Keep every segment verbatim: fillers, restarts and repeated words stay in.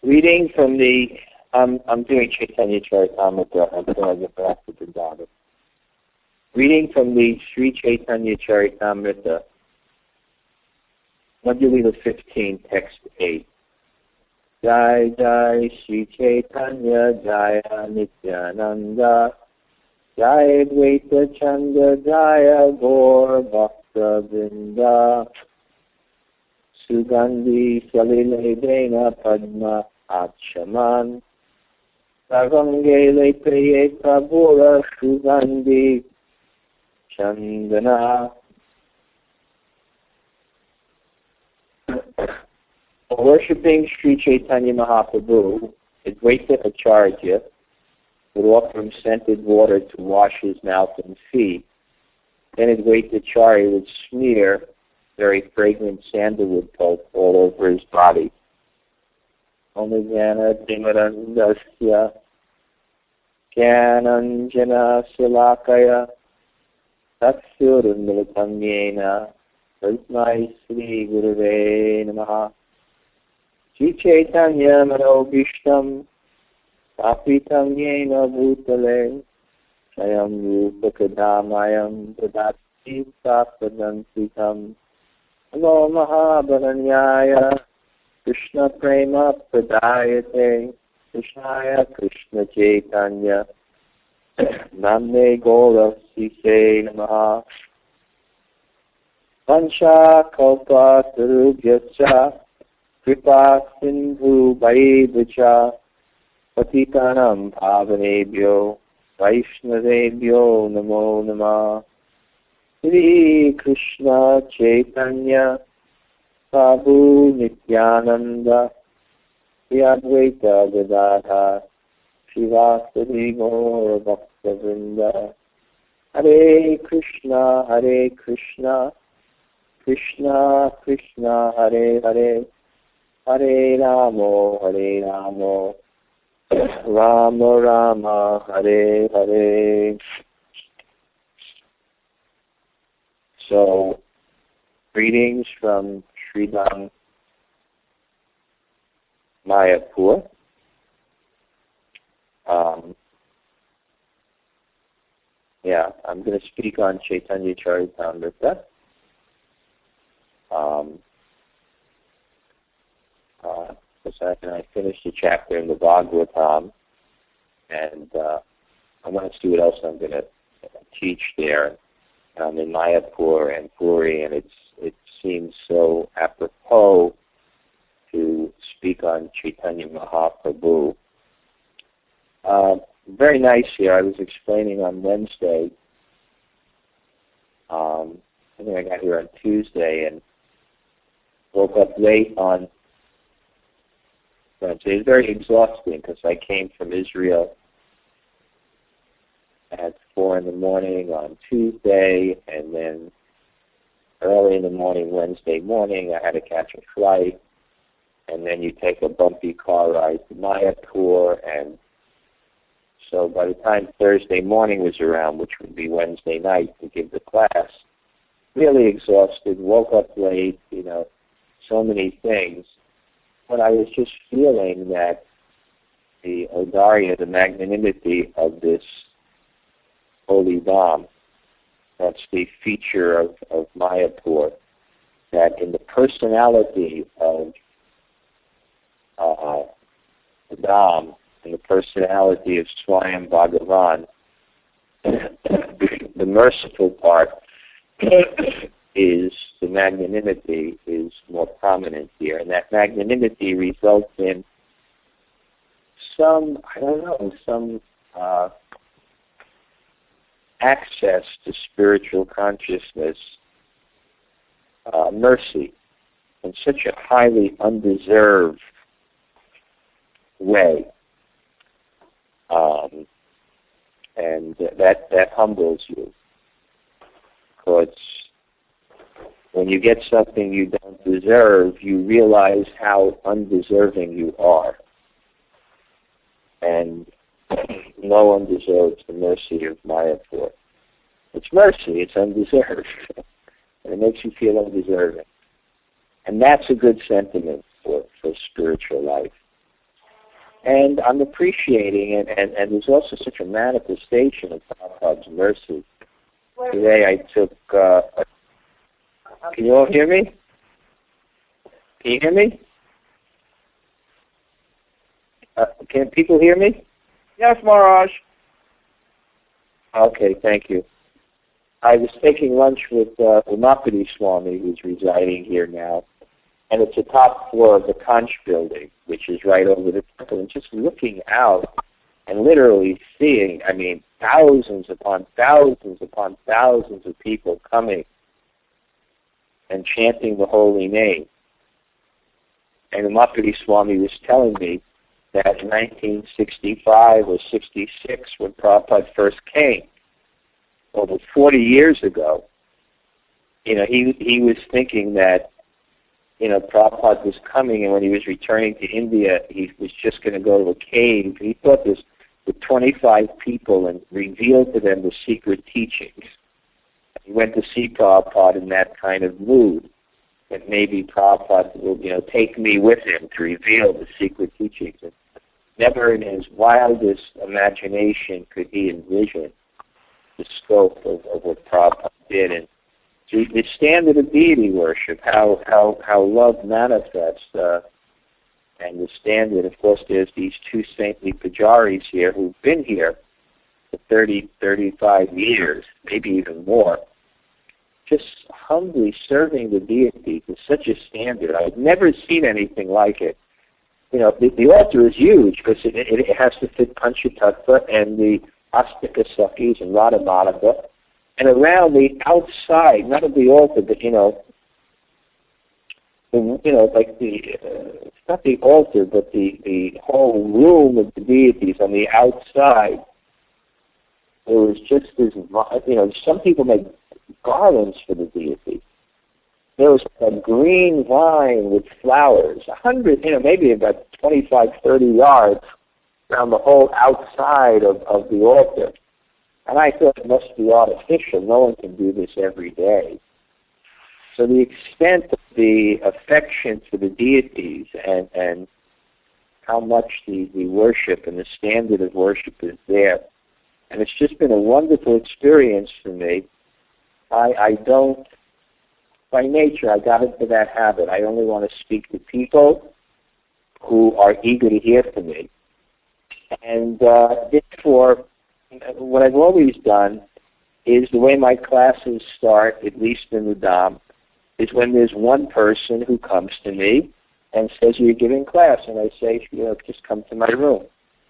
Reading from the, um, I'm doing Chaitanya Charitamrita, until I get back to the Vrindavan. Reading from the Sri Chaitanya Charitamrita, Madhya fifteen, text eight. Jai Jai Sri Chaitanya Jaya Nityananda Jai Dvaita Chanda Jaya Gaur Bhakta Vrinda Sugandhi Salile Dena Padma Achaman Sarvangele Priye Prabhura Sugandhi Chandana. Worshipping Sri Chaitanya Mahaprabhu, Advaita Acharya would offer him scented water to wash his mouth and feet. Then Advaita Acharya would smear very fragrant sandalwood pulp all over his body. Omajana Timarandasya Gyananjana Silakaya Tatsurundalatamyena Tasmai Sri Gurave Namaha. Sri Chaitanya Manobhishtam Sapitam Yena Bhutale Sayam Rupakadamayam Dadati Sapadantikam Alo Mahabharanyaya Krishna Prema Pradayate Krishnaya Krishna Chaitanya Namne Gora Sise Namaha. Vansha Kalpa Tarubhyacha Kripa Sindhu Vaibhacha Patitanam Bhavanebhyo Vaishnavebhyo Namo Namah. Sri Krishna Chaitanya Prabhu Nityananda Sri Advaita Gadadhar Srivasadi Gaur Bhakta-vrinda. Hare Krishna Hare Krishna Krishna Krishna Hare Hare Hare Rama, Hare Rama, Rama Rama, Hare Hare. So, greetings from Sridham, Mayapur. Um, yeah, I'm going to speak on Chaitanya Charitamrita. Um, Uh, for a second, I finished a chapter in the Bhagavatam, and uh, I want to see what else I'm going to teach there. I'm in Mayapur and Puri, and it's it seems so apropos to speak on Chaitanya Mahaprabhu. Uh, very nice here. I was explaining on Wednesday. Um, I think I got here on Tuesday and woke up late on Wednesday. It was very exhausting because I came from Israel at four in the morning on Tuesday, and then early in the morning Wednesday morning I had to catch a flight, and then you take a bumpy car ride to Mayapur, and so by the time Thursday morning was around, which would be Wednesday night to give the class, really exhausted, woke up late, you know, so many things. But I was just feeling that the Audarya, the magnanimity of this holy Dham, that's the feature of, of Mayapur, that in the personality of uh, the Dham, in the personality of Swayam Bhagavan, the merciful part is the magnanimity is more prominent here, and that magnanimity results in some, I don't know, some uh, access to spiritual consciousness, uh, mercy, in such a highly undeserved way. Um, and that that humbles you. Because when you get something you don't deserve, you realize how undeserving you are. And no one deserves the mercy of Mayapur. It's mercy, it's undeserved. And it makes you feel undeserving. And that's a good sentiment for, for spiritual life. And I'm appreciating it, and, and there's also such a manifestation of Prabhupada's mercy. Today I took, uh, can you all hear me? Can you hear me? Uh, can people hear me? Yes, Maharaj. Okay, thank you. I was taking lunch with uh, Umapati Swami, who's residing here now, and it's the top floor of the Conch building, which is right over the temple, and just looking out and literally seeing, I mean, thousands upon thousands upon thousands of people coming and chanting the holy name. And Umapati Swami was telling me that in nineteen sixty-five or sixty-six, when Prabhupada first came, over forty years ago, you know, he he was thinking that, you know, Prabhupada was coming, and when he was returning to India, he was just going to go to a cave. He thought this with twenty-five people and revealed to them the secret teachings. He went to see Prabhupada in that kind of mood, that maybe Prabhupada will, you know, take me with him to reveal the secret teachings. And never in his wildest imagination could he envision the scope of, of what Prabhupada did. And the, the standard of deity worship, how how, how love manifests, uh, and the standard, of course, there's these two saintly pujaris here who've been here for thirty, thirty-five years, maybe even more, just humbly serving the deity to such a standard. I've never seen anything like it. You know, the, the altar is huge because it, it, it has to fit Panchatattva and the Astika Sakis and Radha Madhava. And around the outside, not of the altar, but, you know, the, you know, like the, uh, it's not the altar, but the, the whole room of the deities on the outside, there was just this, you know, some people make garlands for the deity. There was a green vine with flowers, a hundred, you know, maybe about twenty-five, thirty yards around the whole outside of, of the altar. And I thought it must be artificial. No one can do this every day. So the extent of the affection for the deities and, and how much the, the worship and the standard of worship is there. And it's just been a wonderful experience for me. I, I don't, by nature, I got into that habit. I only want to speak to people who are eager to hear from me. And uh, therefore, what I've always done is the way my classes start, at least in the Dham, is when there's one person who comes to me and says, you're giving class, and I say, you know, just come to my room.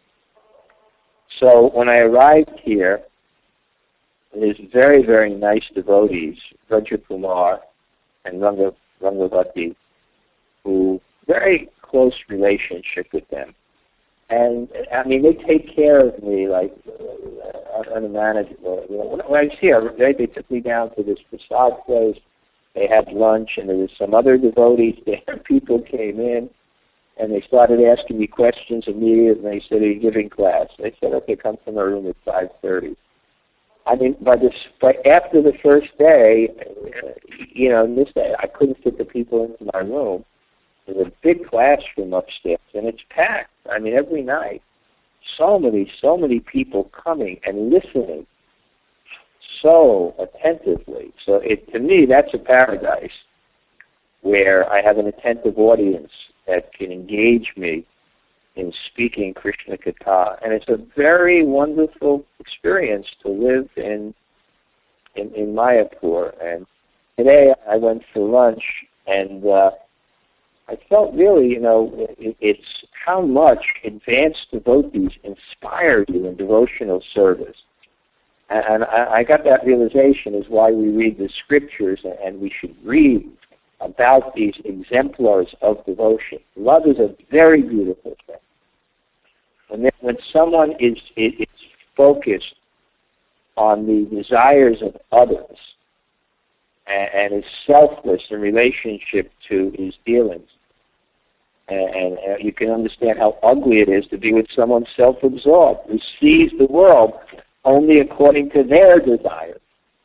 So when I arrived here, there's very, very nice devotees, Rajakumar and Ranga, Rangavati, who very close relationship with them. And, I mean, they take care of me like uh, unmanageable. You know, when I was here, they, they took me down to this prasad place. They had lunch, and there was some other devotees there. People came in, and they started asking me questions immediately, and they said, are you giving class? They said, okay, come to my room at five thirty. I mean, by this, by after the first day, you know, this day, I couldn't fit the people into my room. There's a big classroom upstairs, and it's packed. I mean, every night. So many, so many people coming and listening so attentively. So it, to me, that's a paradise where I have an attentive audience that can engage me in speaking Krishna Katha. And it's a very wonderful experience to live in, in, in Mayapur. And today I went for lunch, and uh, I felt really, you know, it, it's how much advanced devotees inspire you in devotional service. And, and I, I got that realization is why we read the scriptures, and, and we should read about these exemplars of devotion. Love is a very beautiful thing. And then when someone is, is, is focused on the desires of others and, and is selfless in relationship to his dealings, and, and, and you can understand how ugly it is to be with someone self-absorbed who sees the world only according to their desires.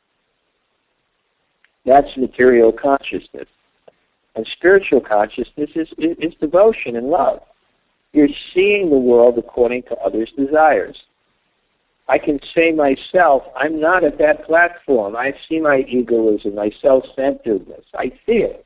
That's material consciousness. And spiritual consciousness is, is, is devotion and love. You're seeing the world according to others' desires. I can say myself, I'm not at that platform. I see my egoism, my self-centeredness. I see it.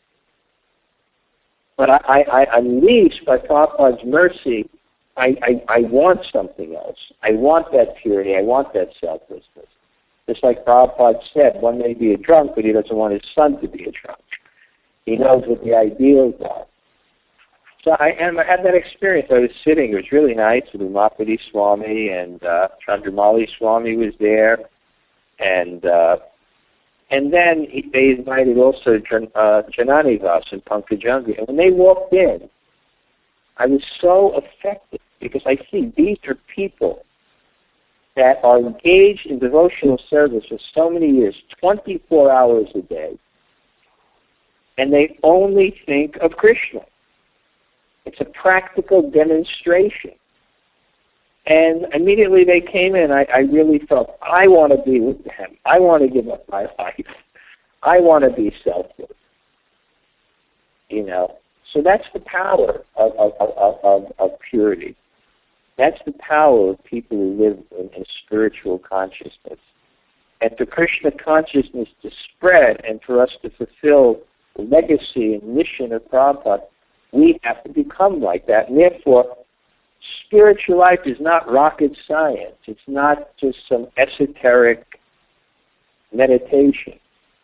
But I, I, I unleash, by Prabhupada's mercy, I, I, I want something else. I want that purity. I want that selflessness. Just like Prabhupada said, one may be a drunk, but he doesn't want his son to be a drunk. He knows what the ideals are. So I, and I had that experience. I was sitting, it was really nice, with Umapati Swami, and uh, Chandramali Swami was there, and uh, and then he, they invited also Jan, uh, Janani Vas and Pankajanga. And when they walked in, I was so affected, because I see these are people that are engaged in devotional service for so many years, twenty-four hours a day, and they only think of Krishna. It's a practical demonstration. And immediately they came in, I, I really felt, I want to be with them. I want to give up my life. I want to be selfless. You know, so that's the power of, of, of, of, of purity. That's the power of people who live in, in spiritual consciousness. And for Krishna consciousness to spread and for us to fulfill the legacy and mission of Prabhupada, we have to become like that. And therefore, spiritual life is not rocket science. It's not just some esoteric meditation.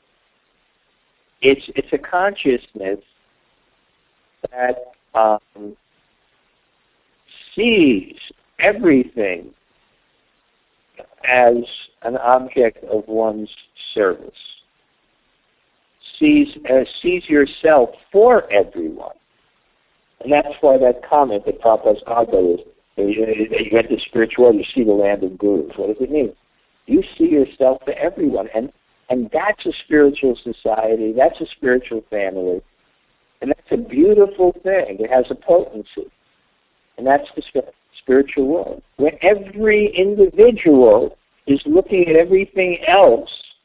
It's it's a consciousness that um, sees everything as an object of one's service. Sees uh, sees yourself for everyone. And that's why that comment that Prabhupada's Agga is, you enter spiritual world, you see the land of gurus. What does it mean? You see yourself for everyone. And, and that's a spiritual society. That's a spiritual family. And that's a beautiful thing. It has a potency. And that's the spiritual world, where every individual is looking at everything else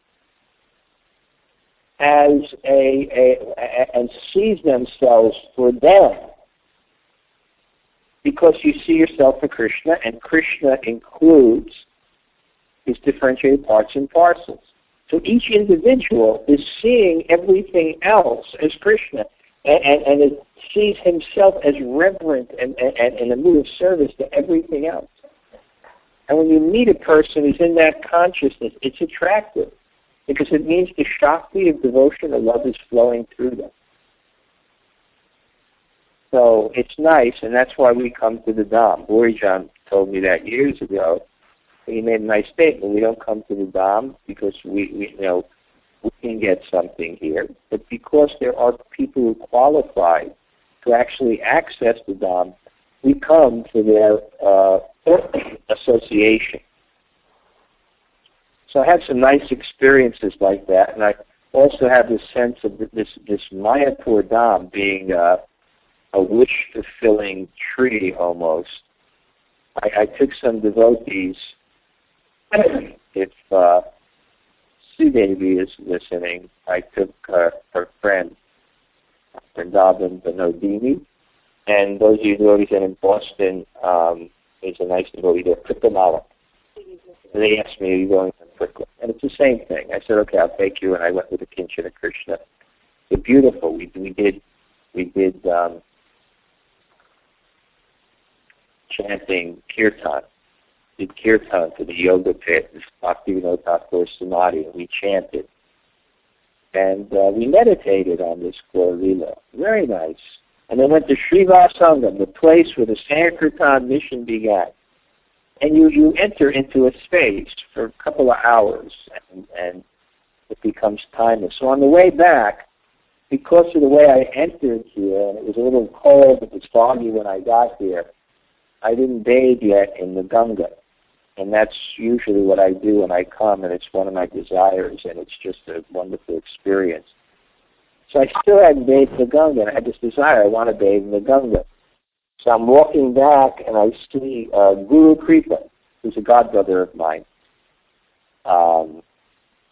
as a, a, a and sees themselves for them. Because you see yourself for Krishna, and Krishna includes his differentiated parts and parcels. So each individual is seeing everything else as Krishna, and, and, and it sees himself as reverent and, and, and a mood of service to everything else. And when you meet a person who's in that consciousness, it's attractive, because it means the Shakti of devotion or love is flowing through them. So it's nice, and that's why we come to the Dham. Burijan told me that years ago. He made a nice statement. We don't come to the Dham because we, we you know, we can get something here, but because there are people who qualify to actually access the Dham, we come for their uh, association. So I had some nice experiences like that, and I also have this sense of this this Mayapur Dham being uh, a wish-fulfilling tree almost. I, I took some devotees, if uh, Sridevi is listening, I took uh, her friend, Vrindavan Vinodini, and those of you devotees in Boston, um, there's a nice devotee there, Kritamala. And they asked me, are you going to Prikla? And it's the same thing. I said, okay, I'll take you, and I went with the Kinchana Krishna. They're beautiful. We, we did, we did, um, chanting kirtan, did kirtan to the yoga pit, Bhaktivinoda Thakur Samadhi, and we chanted. And uh, we meditated on this Gaur Lila. Very nice. And then went to Srivasangam, the place where the Sankirtan mission began. And you, you enter into a space for a couple of hours, and, and it becomes timeless. So on the way back, because of the way I entered here, and it was a little cold, it was foggy when I got here, I didn't bathe yet in the Ganga, and that's usually what I do when I come, and it's one of my desires, and it's just a wonderful experience. So I still hadn't bathed in the Ganga, and I had this desire, I want to bathe in the Ganga. So I'm walking back, and I see uh, Guru Kripa, who's a godbrother of mine, um,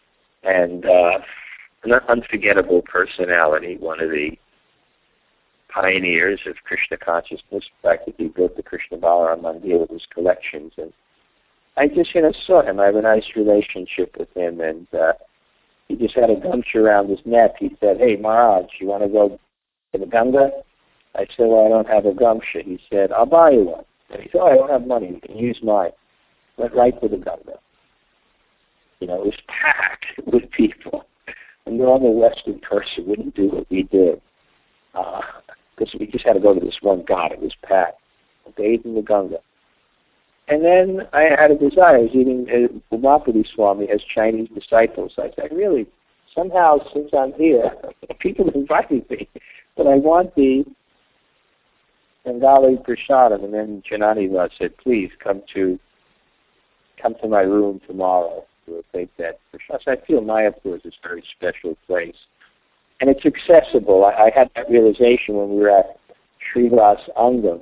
and uh, an unforgettable personality, one of the pioneers of Krishna consciousness. In fact, he built the Krishna Balaram Mandir with his collections. And I just, you know, saw him. I have a nice relationship with him. And uh, he just had a gumshoe around his neck. He said, "Hey, Maharaj, you want to go to the Ganga?" I said, "Well, I don't have a gumshoe." He said, "I'll buy you one." And he said, "Oh, I don't have money. You can use mine." Went right to the Ganga. You know, it was packed with people. A normal Western person wouldn't do what we did. Because uh, we just had to go to this one ghat. It was packed. I bathed in the Ganga. And then I had a desire. I was eating, uh, Umapati Swami has Chinese disciples. I said, really, somehow, since I'm here, people invited me, but I want the Bengali Prasadam. And then Janani said, please come to come to my room tomorrow. We'll take that Prasadam. So I feel Mayapur is this very special place. And it's accessible. I, I had that realization when we were at Srivas Angam.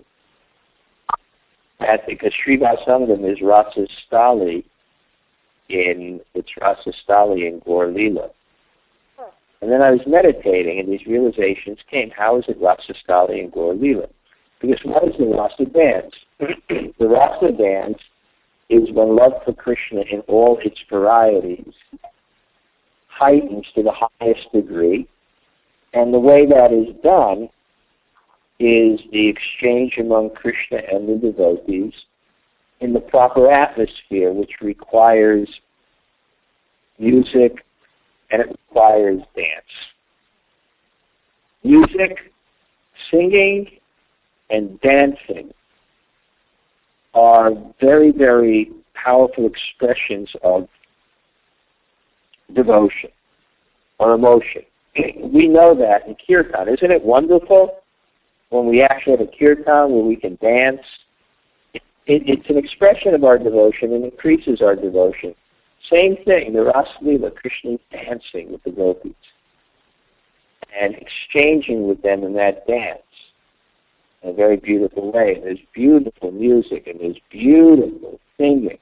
That because Srivas Angam is Rasa Stali in, it's Rasa Stali in Gaur Leela. And then I was meditating and these realizations came. How is it Rasa Stali in Gaur Leela? Because what is the Rasa dance? The Rasa dance is when love for Krishna in all its varieties heightens to the highest degree. And the way that is done is the exchange among Krishna and the devotees in the proper atmosphere, which requires music and it requires dance. Music, singing, and dancing are very, very powerful expressions of devotion or emotion. We know that in Kirtan. Isn't it wonderful when we actually have a Kirtan where we can dance? It, it, it's an expression of our devotion and increases our devotion. Same thing, the Rasa Leela, Krishna is dancing with the gopis and exchanging with them in that dance in a very beautiful way. And there's beautiful music and there's beautiful singing.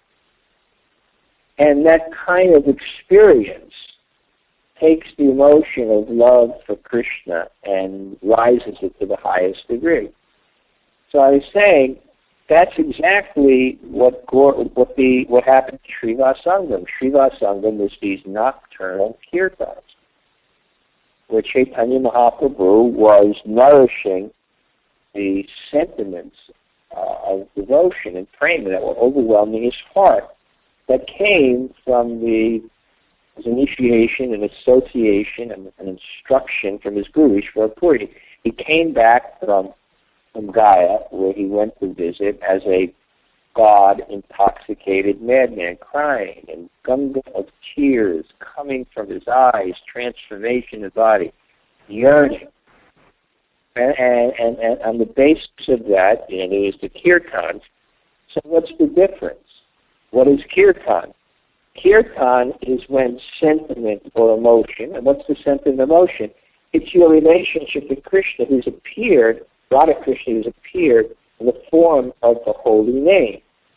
And that kind of experience takes the emotion of love for Krishna and rises it to the highest degree. So I was saying that's exactly what what the what happened to Srivas Angam. Srivas Angam was these nocturnal kirtans, where Chaitanya Mahaprabhu was nourishing the sentiments uh, of devotion and prema that were overwhelming his heart, that came from the his initiation and association and an instruction from his guru, Ishvara Puri. He came back from, from Gaya, where he went to visit, as a God-intoxicated madman, crying, and ganga of tears coming from his eyes, transformation of body, yearning. And, and, and, and on the basis of that, you know, there is the kirtans. So what's the difference? What is kirtan? Kirtan is when sentiment or emotion, and what's the sentiment emotion? It's your relationship with Krishna who's appeared, Radha Krishna who's appeared in the form of the holy name.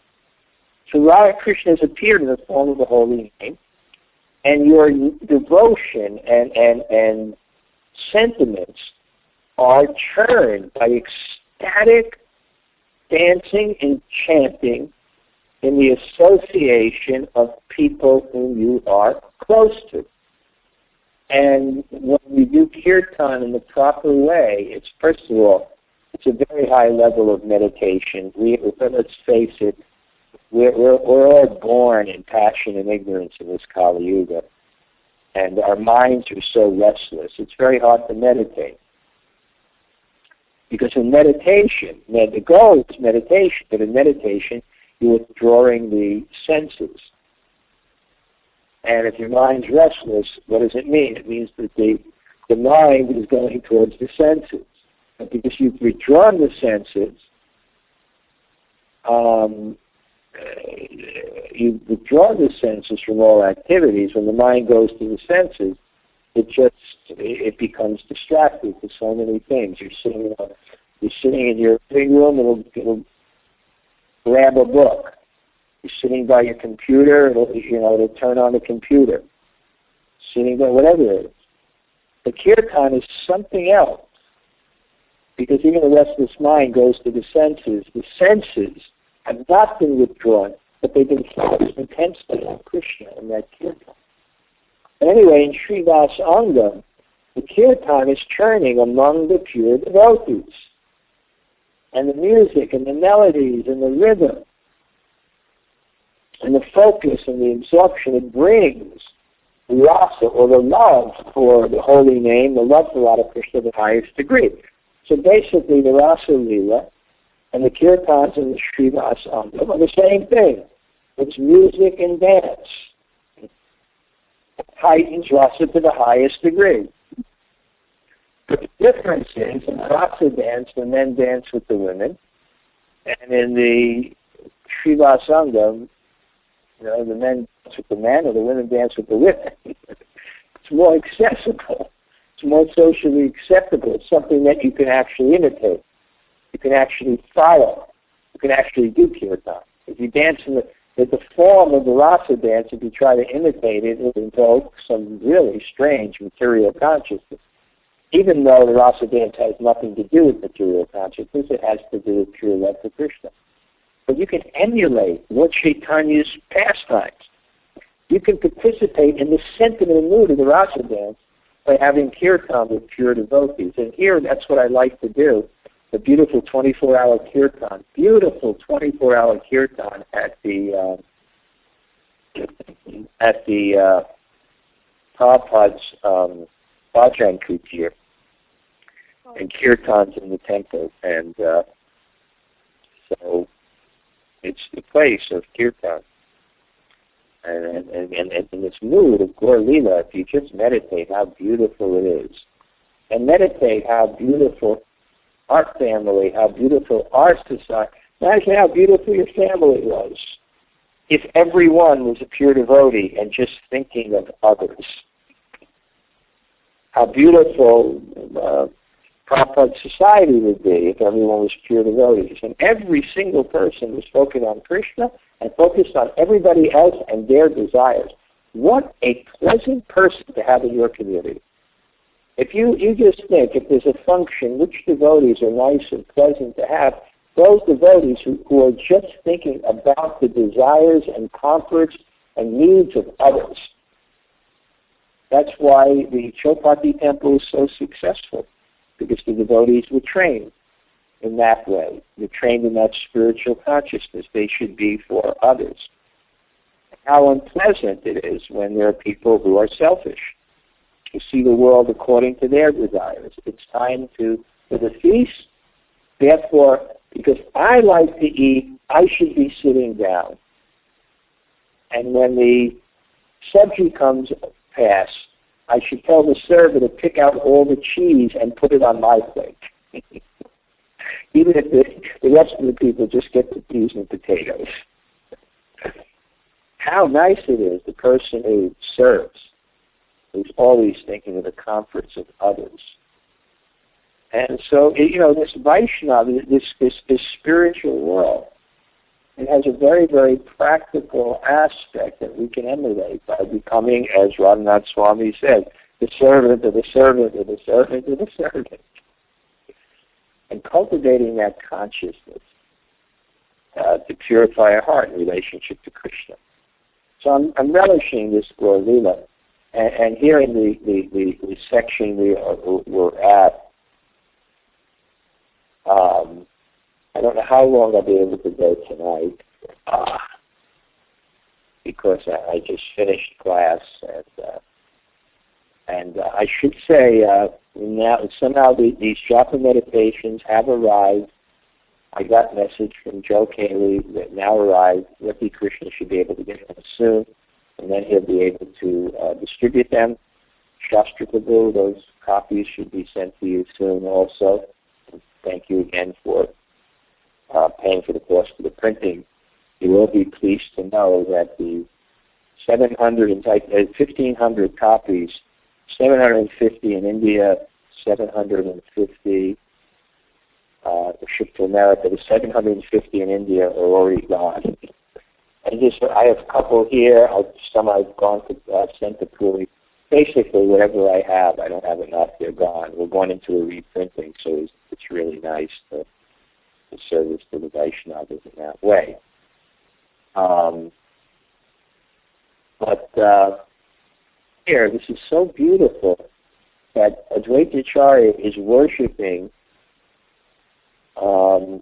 So Radha Krishna has appeared in the form of the holy name, and your devotion and, and, and sentiments are churned by ecstatic dancing and chanting in the association of people whom you are close to. And when we do kirtan in the proper way, it's, first of all, it's a very high level of meditation. We, let's face it, we're, we're, we're all born in passion and ignorance in this Kali Yuga, and our minds are so restless. It's very hard to meditate. Because in meditation, the goal is meditation, but in meditation, you're withdrawing the senses. And if your mind's restless, what does it mean? It means that the, the mind is going towards the senses. And because you've withdrawn the senses, um, you've withdrawn the senses from all activities. When the mind goes to the senses, it just it becomes distracted to so many things. You're sitting, uh, you're sitting in your living room, and it'll, it'll grab a book. You're sitting by your computer, it'll, you know, it'll turn on the computer. Sitting by whatever it is. The kirtan is something else. because even the restless mind goes to the senses. The senses have not been withdrawn, but they've been focused intensely on Krishna and that kirtan. Anyway, in Srivas Angam, the kirtan is churning among the pure devotees. And the music and the melodies and the rhythm and the focus and the absorption it brings, the rasa, or the love for the holy name, the love for Radha Krishna to the highest degree. So basically the Rasa Leela and the kirtans and the Srivas Angam are the same thing. It's music and dance. It heightens rasa to the highest degree. But the difference is, in rasa dance, the men dance with the women, and in the Srivas Angam, you know, the men dance with the men, or the women dance with the women. It's more accessible. It's more socially acceptable. It's something that you can actually imitate. You can actually follow. You can actually do kirtan. If you dance in the, in the form of the rasa dance, if you try to imitate it, it will invoke some really strange material consciousness. Even though the rasa dance has nothing to do with material consciousness, it has to do with pure love for Krishna. But you can emulate Lord Chaitanya's pastimes. You can participate in the sentiment and mood of the rasa dance by having kirtan with pure devotees. And here, that's what I like to do. The beautiful twenty-four hour kirtan, beautiful twenty-four hour kirtan at the uh, at the uh, Prabhupada's um, Bhajan Kutir, and kirtans in the temple. And uh, so it's the place of kirtan. And, and, and, and in this mood of Gaur Leela, if you just meditate how beautiful it is, and meditate how beautiful our family, how beautiful our society, imagine how beautiful your family was if everyone was a pure devotee and just thinking of others. How beautiful uh, Prabhupada's society would be if everyone was pure devotees. And every single person was focused on Krishna and focused on everybody else and their desires. What a pleasant person to have in your community. If you, you just think, if there's a function, which devotees are nice and pleasant to have, those devotees who, who are just thinking about the desires and comforts and needs of others. That's why the Chowpatty temple is so successful, because the devotees were trained in that way. They're trained in that spiritual consciousness. They should be for others. How unpleasant it is when there are people who are selfish, who see the world according to their desires. It's time to, for the feast, therefore, because I like to eat, I should be sitting down. And when the subject comes past, I should tell the server to pick out all the cheese and put it on my plate. Even if the, the rest of the people just get the peas and potatoes. How nice it is, the person who serves, who's always thinking of the comforts of others. And so, you know, this Vaishnava, this, this, this spiritual world, it has a very, very practical aspect that we can emulate by becoming, as Radhanath Swami said, the servant of the servant of the servant of the servant. And cultivating that consciousness uh, to purify our heart in relationship to Krishna. So I'm, I'm relishing this Gaur Leela. And, and here in the, the, the, the section we are, we're at, um, I don't know how long I'll be able to go tonight, uh, because I, I just finished class, and uh, and uh, I should say uh, now somehow the, these japa meditations have arrived. I got a message from Joe Cayley that now arrived. Ricky Krishna should be able to get them soon, and then he'll be able to uh, distribute them. Shastra Prabhu, those copies should be sent to you soon also. And thank you again for Uh, paying for the cost of the printing. You will be pleased to know that the seven hundred and fifteen hundred copies, seven hundred fifty in India, seven hundred fifty uh, shipped to America. The seven hundred fifty in India are already gone. And just I have a couple here. I've, some I've gone to uh, sent to Puri. Basically, whatever I have, I don't have enough. They're gone. We're going into a reprinting, so it's really nice to, to service to the Vaishnavas in that way. Um, but uh, here, this is so beautiful that Advaita Acharya is worshiping um,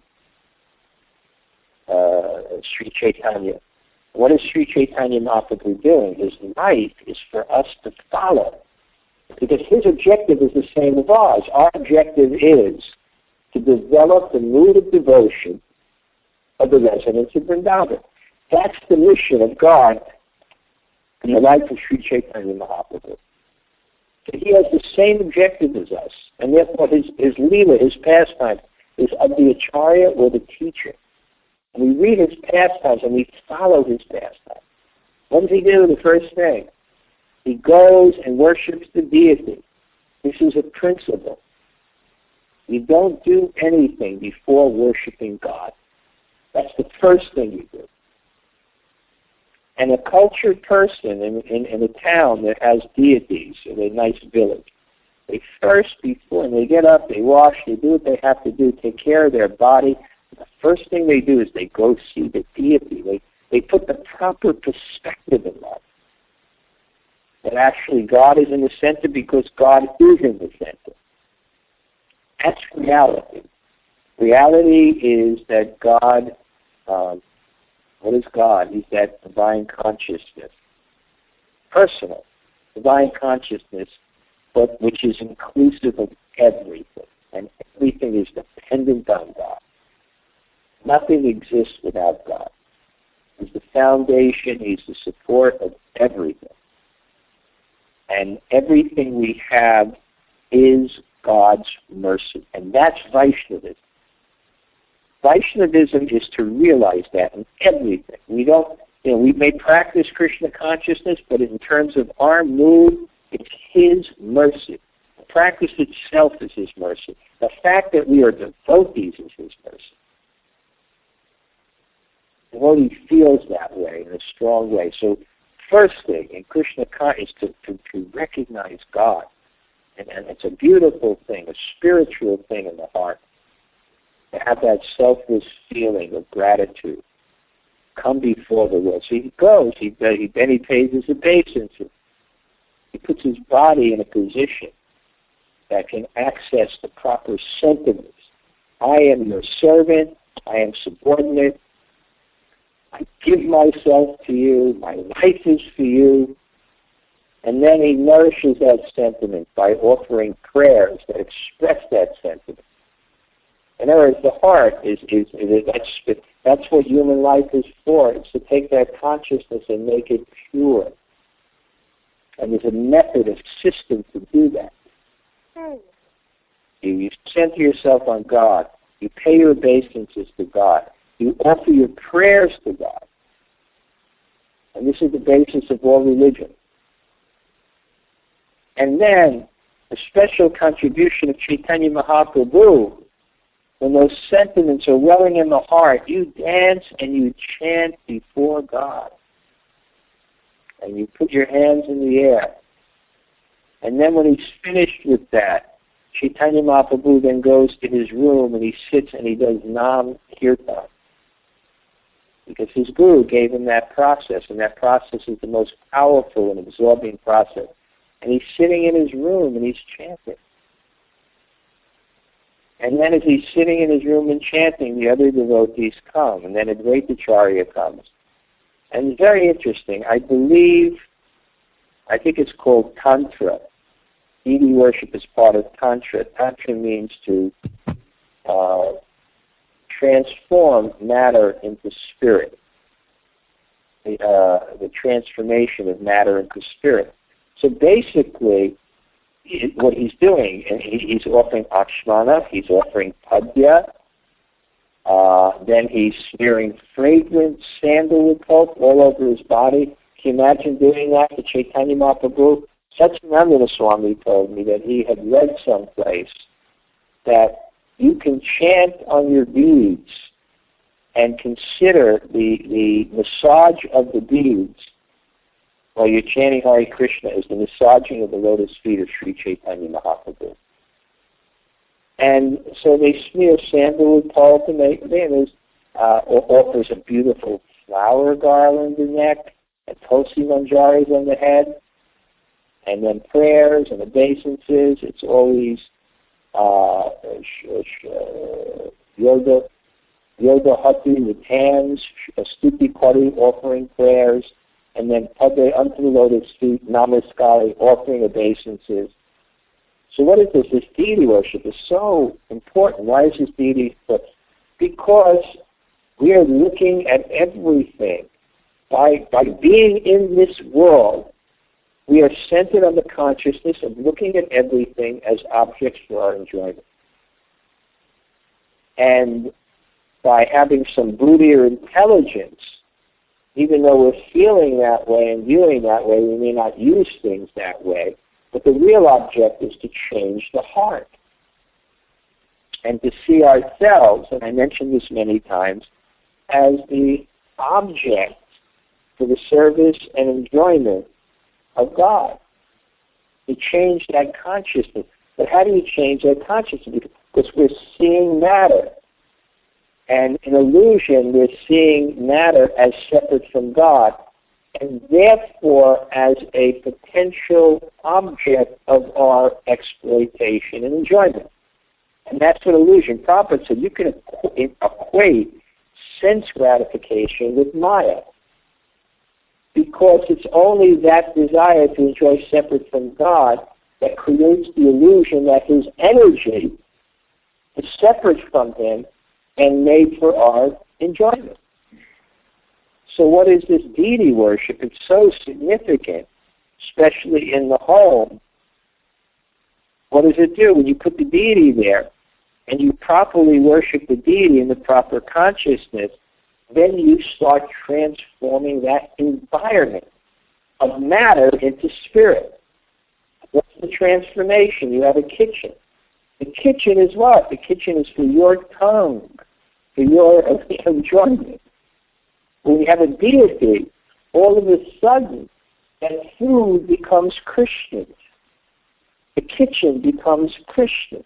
uh, Sri Chaitanya. What is Sri Chaitanya Mahaprabhu doing? His life is for us to follow, because his objective is the same as ours. Our objective is to develop the mood of devotion of the residents of Vrindavan. That's the mission of God in the life of Sri Chaitanya Mahaprabhu. So he has the same objective as us, and therefore his, his Leela, his pastime, is of the Acharya or the teacher. And we read his pastimes and we follow his pastimes. What does he do? The first thing, he goes and worships the deity. This is a principle. You don't do anything before worshiping God. That's the first thing you do. And a cultured person in, in, in a town that has deities, in a nice village, they first, before, and they get up, they wash, they do what they have to do, take care of their body. The first thing they do is they go see the deity. They, they put the proper perspective in life. That actually God is in the center because God is in the center. That's reality. Reality is that God, um, what is God? He's that divine consciousness. Personal, divine consciousness, but which is inclusive of everything. And everything is dependent on God. Nothing exists without God. He's the foundation, he's the support of everything. And everything we have is God's mercy. And that's Vaishnavism. Vaishnavism is to realize that in everything. We don't, you know, we may practice Krishna consciousness, but in terms of our mood, it's His mercy. The practice itself is His mercy. The fact that we are devotees is His mercy. The devotee feels that way in a strong way. So first thing in Krishna consciousness is to, to, to recognize God. And, and it's a beautiful thing, a spiritual thing in the heart. To have that selfless feeling of gratitude. Come before the Lord. So he goes, he, he, then he pays his obeisance. He puts his body in a position that can access the proper sentiments. I am your servant. I am subordinate. I give myself to you. My life is for you. And then he nourishes that sentiment by offering prayers that express that sentiment. In other words, the heart is, is, is that's, that's what human life is for. It's to take that consciousness and make it pure. And there's a method, a system to do that. You, you center yourself on God. You pay your obeisances to God. You offer your prayers to God. And this is the basis of all religion. And then, the special contribution of Chaitanya Mahaprabhu, when those sentiments are welling in the heart, you dance and you chant before God. And you put your hands in the air. And then when he's finished with that, Chaitanya Mahaprabhu then goes to his room and he sits and he does Nam Kirtan. Because his guru gave him that process, and that process is the most powerful and absorbing process. And he's sitting in his room and he's chanting. And then as he's sitting in his room and chanting, the other devotees come, and then Advaita Acharya comes. And it's very interesting. I believe, I think it's called Tantra. Deity worship is part of Tantra. Tantra means to uh, transform matter into spirit. The, uh, the transformation of matter into spirit. So basically, what he's doing, and he's offering Akshmana, he's offering Padya, uh, then he's smearing fragrant sandalwood pulp all over his body. Can you imagine doing that to Chaitanya Mahaprabhu? Satchidananda Swami told me that he had read someplace that you can chant on your beads and consider the, the massage of the beads while you're chanting Hare Krishna is the massaging of the lotus feet of Sri Chaitanya Mahaprabhu. And so they smear sandalwood pulp and they, they and uh, offers a beautiful flower garland in the neck and tulsi manjaris on the head, and then prayers and obeisances. It's always uh, sh- sh- uh, yoga, yoga hati with hands, a stuti kari offering prayers, and then pade unto the lotus feet, namaskari offering obeisances. So what is this? This deity worship is so important. Why is this deity? Because we are looking at everything. By, by being in this world, we are centered on the consciousness of looking at everything as objects for our enjoyment. And by having some buddhi or intelligence, even though we're feeling that way and viewing that way, we may not use things that way. But the real object is to change the heart and to see ourselves, and I mentioned this many times, as the object for the service and enjoyment of God. To change that consciousness. But how do you change that consciousness? Because we're seeing matter. And in illusion, we're seeing matter as separate from God, and therefore as a potential object of our exploitation and enjoyment. And that's what illusion. Prabhupada said you can equate sense gratification with Maya, because it's only that desire to enjoy separate from God that creates the illusion that His energy is separate from Him and made for our enjoyment. So what is this deity worship? It's so significant, especially in the home. What does it do? When you put the deity there and you properly worship the deity in the proper consciousness, then you start transforming that environment of matter into spirit. What's the transformation? You have a kitchen. The kitchen is what? The kitchen is for your tongue, for your enjoyment. When you have a deity, all of a sudden, that food becomes Christian. The kitchen becomes Christian.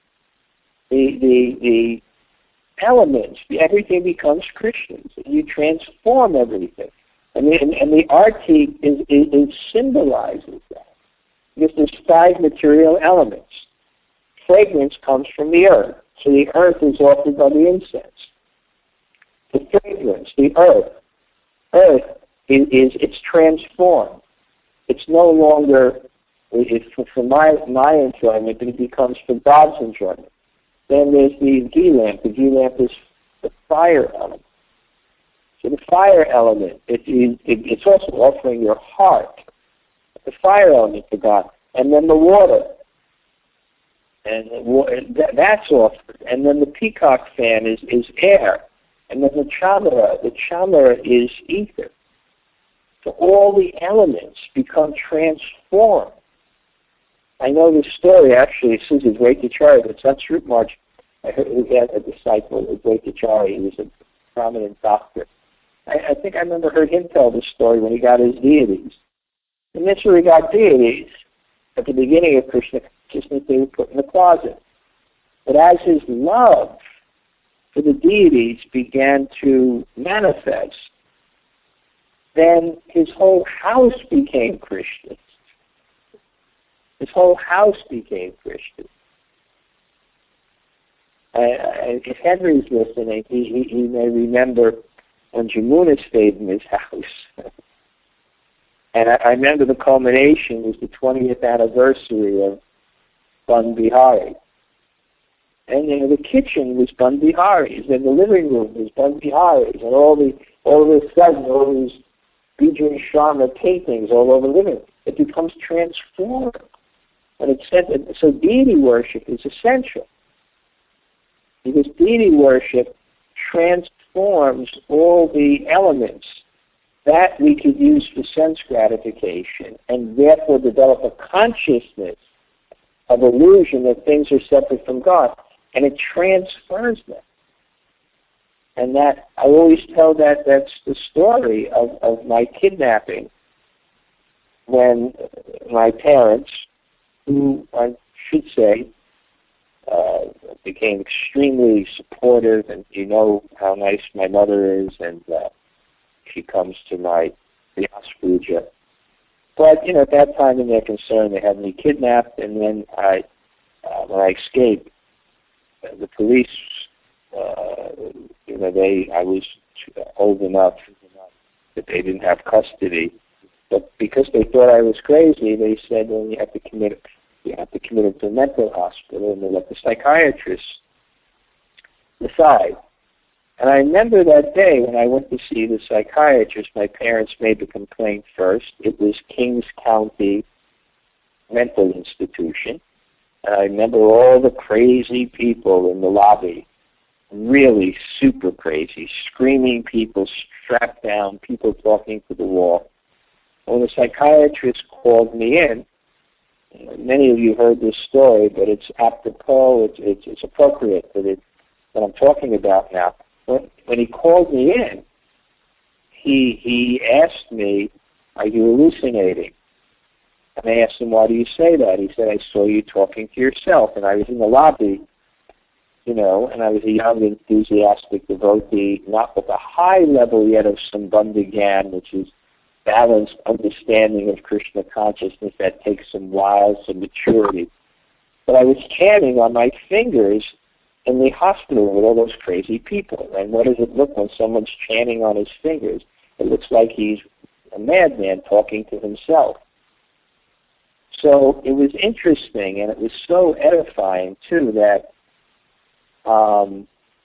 The the the elements, everything becomes Christian. So you transform everything, and the, and, and the arti is, is, is symbolizes that, because there's five material elements. Fragrance comes from the earth, so the earth is offered by the incense. The fragrance, the earth, earth is, is it's transformed. It's no longer it's for, for my my enjoyment, but it becomes for God's enjoyment. Then there's the ghee lamp. The ghee lamp is the fire element. So the fire element, it, it, it, it's also offering your heart, the fire element to God, and then the water, and the, that's offered, and then the peacock fan is is air. And then the chamara, the chamara is ether. So all the elements become transformed. I know this story, actually, Susan Dvaitacharya, but it's on Srup March. I heard we had a disciple of Dvaitacharya. He was a prominent doctor. I, I think I remember heard him tell this story when he got his deities. And that's where he got deities. At the beginning of Krishna consciousness, they were put in the closet. But as his love for the deities began to manifest, then his whole house became Christian. His whole house became Christian. Uh, if Henry's listening, he, he, he may remember when Jamuna stayed in his house. And I, I remember the culmination was the twentieth anniversary of Ban Bihari. And you know, the kitchen was Ban Bihari's, and the living room was Ban Bihari's, and all the all of a sudden all these Bijan Sharma paintings all over the living room. It becomes transformed. And it's said that, so deity worship is essential, because deity worship transforms all the elements that we could use for sense gratification, and therefore develop a consciousness of illusion that things are separate from God. And it transfers them. And that, I always tell that, that's the story of, of my kidnapping, when my parents, who I should say, uh, became extremely supportive, and you know how nice my mother is, and uh, she comes to my Vyas Puja. But, you know, at that time in their concern, they had me kidnapped, and then I, uh, when I escaped, uh, the police, uh, you know, they, I was old enough that they didn't have custody. But because they thought I was crazy, they said, well, you have to commit, you have to commit it to a mental hospital, and they let the psychiatrist decide. And I remember that day when I went to see the psychiatrist, my parents made the complaint first. It was Kings County Mental Institution. And I remember all the crazy people in the lobby, really super crazy, screaming people, strapped down, people talking to the wall. When the psychiatrist called me in, many of you heard this story, but it's apropos, it's, it's, it's appropriate for the, what I'm talking about now. When, when he called me in, he he asked me, are you hallucinating? And I asked him, why do you say that? He said, I saw you talking to yourself. And I was in the lobby, you know, and I was a young, enthusiastic devotee, not with a high level yet of Sambandha Gyan, which is balanced understanding of Krishna consciousness that takes some while, some maturity. But I was chanting on my fingers in the hospital with all those crazy people. And what does it look when someone's chanting on his fingers? It looks like he's a madman talking to himself. So it was interesting, and it was so edifying, too, that, um,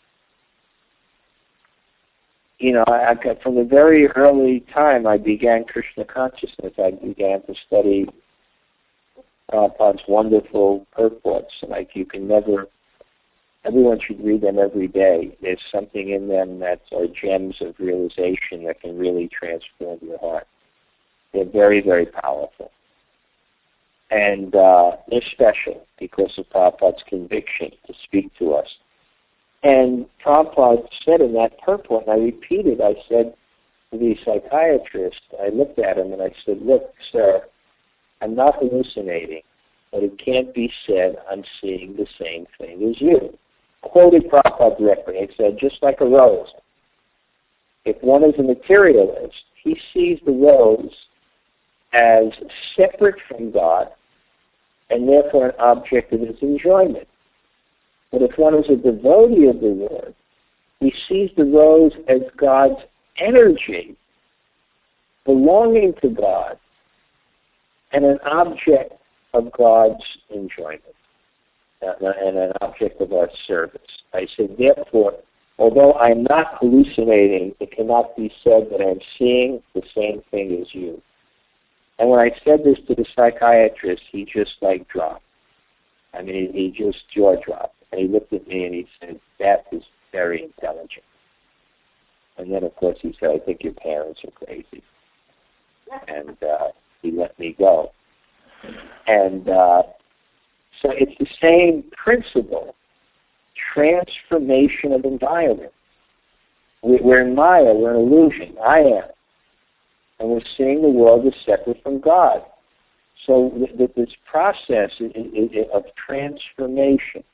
you know, I, I got, from a very early time, I began Krishna consciousness. I began to study Prabhupada's wonderful purports. Like, you can never... Everyone should read them every day. There's something in them that are gems of realization that can really transform your heart. They're very, very powerful. And uh, they're special because of Prabhupada's conviction to speak to us. And Prabhupada said in that purport, and I repeated, I said to the psychiatrist, I looked at him and I said, look, sir, I'm not hallucinating, but it can't be said I'm seeing the same thing as you. Quoted Prabhupada directly. He said, just like a rose. If one is a materialist, he sees the rose as separate from God and therefore an object of his enjoyment. But if one is a devotee of the Lord, he sees the rose as God's energy belonging to God and an object of God's enjoyment. And an object of our service. I said, therefore, although I'm not hallucinating, it cannot be said that I'm seeing the same thing as you. And when I said this to the psychiatrist, he just like dropped. I mean, he just jaw dropped. And he looked at me and he said, that is very intelligent. And then, of course, he said, I think your parents are crazy. And uh, he let me go. And uh, so it's the same principle, transformation of environment. We're in Maya, we're in illusion, I am. And we're seeing the world as separate from God. So this process of transformation,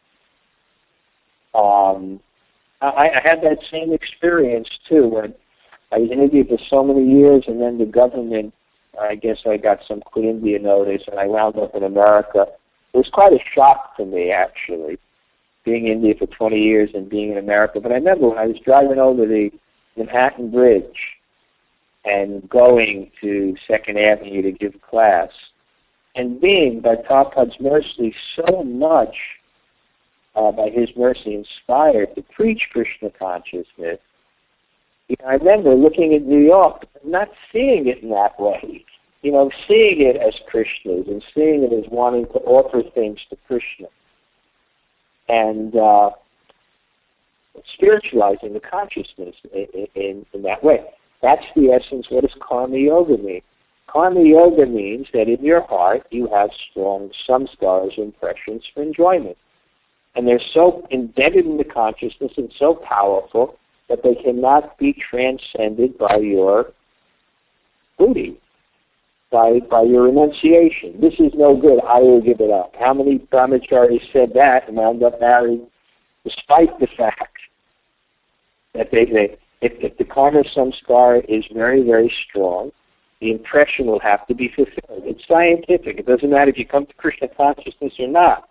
um, I, I had that same experience too, when I was in India for so many years, and then the government, I guess I got some Quit India notice, and I wound up in America. It was quite a shock for me, actually, being in India for twenty years and being in America. But I remember when I was driving over the Manhattan Bridge and going to Second Avenue to give class, and being, by Prabhupada's mercy, so much, uh, by his mercy, inspired to preach Krishna consciousness. You know, I remember looking at New York, not seeing it in that way. You know, seeing it as Krishna's and seeing it as wanting to offer things to Krishna. And uh, spiritualizing the consciousness in, in, in that way. That's the essence. What does Karma Yoga mean? Karma Yoga means that in your heart you have strong samskaras, impressions for enjoyment. And they're so embedded in the consciousness and so powerful that they cannot be transcended by your buddhi. by by your renunciation. This is no good. I will give it up. How many brahmacharis said that and wound up married, despite the fact that they, they if, if the karma samskara is very, very strong, the impression will have to be fulfilled. It's scientific. It doesn't matter if you come to Krishna consciousness or not.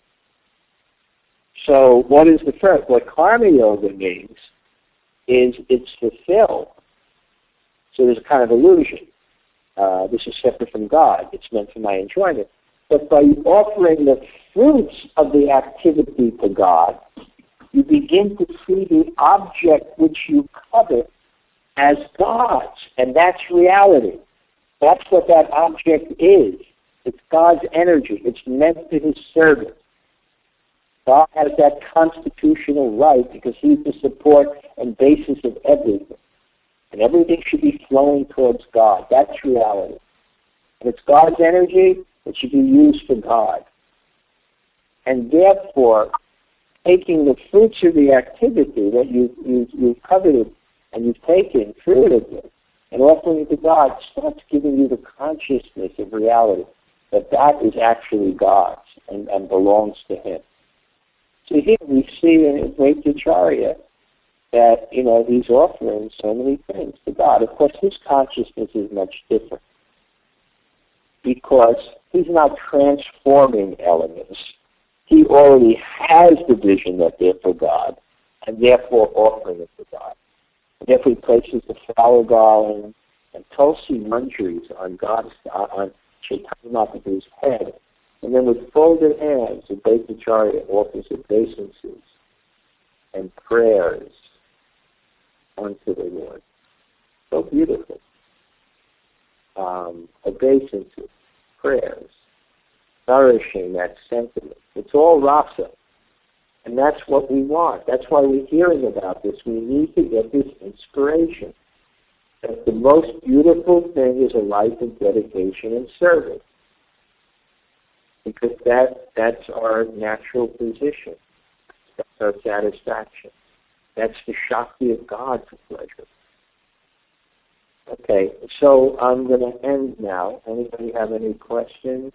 So what is the first? What karma yoga means is it's fulfilled. So there's a kind of illusion. Uh, this is separate from God. It's meant for my enjoyment. But by offering the fruits of the activity to God, you begin to see the object which you covet as God's, and that's reality. That's what that object is. It's God's energy. It's meant for His service. God has that constitutional right because He's the support and basis of everything. And everything should be flowing towards God. That's reality. And it's God's energy that should be used for God. And therefore, taking the fruits of the activity that you, you, you've coveted and you've taken fruitively and offering it to God starts giving you the consciousness of reality, that that is actually God's and, and belongs to Him. So here we see in Advaitacharya that, you know, he's offering so many things to God. Of course, his consciousness is much different because he's not transforming elements. He already has the vision that they're for God, and therefore offering it to God. And therefore he places the flower garland and tulsi manjaris on God's, on Chaitanya Mahaprabhu's head, and then with folded hands, Advaitacharya offers obeisances and prayers unto the Lord. So beautiful. Um, obeisances, prayers, nourishing that sentiment. It's all rasa. And that's what we want. That's why we're hearing about this. We need to get this inspiration. That the most beautiful thing is a life of dedication and service. Because that that's our natural position. That's our satisfaction. That's the Shakti of God for pleasure. Okay, so I'm going to end now. Anybody have any questions?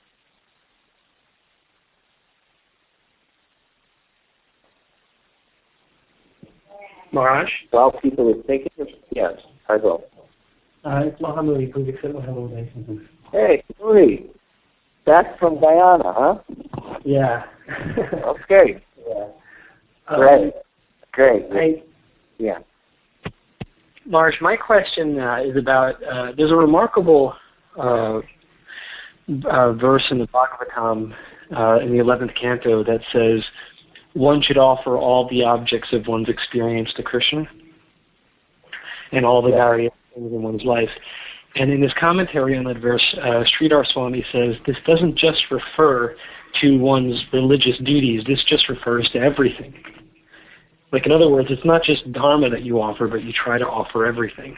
Maharaj? While people are thinking, yes, I will. Uh, it's Mahamuni. Please accept my humble obeisances. Hey, Marie, back from Guyana, huh? Yeah. Okay. Yeah. Great. Um, Great. I, yeah. Maharaj, my question uh, is about, uh, there's a remarkable uh, uh, verse in the Bhagavatam uh, in the eleventh canto that says, one should offer all the objects of one's experience to Krishna and all the yeah. various things in one's life. And in his commentary on that verse, uh, Sridhar Swami says, this doesn't just refer to one's religious duties, this just refers to everything. Like, in other words, it's not just dharma that you offer, but you try to offer everything.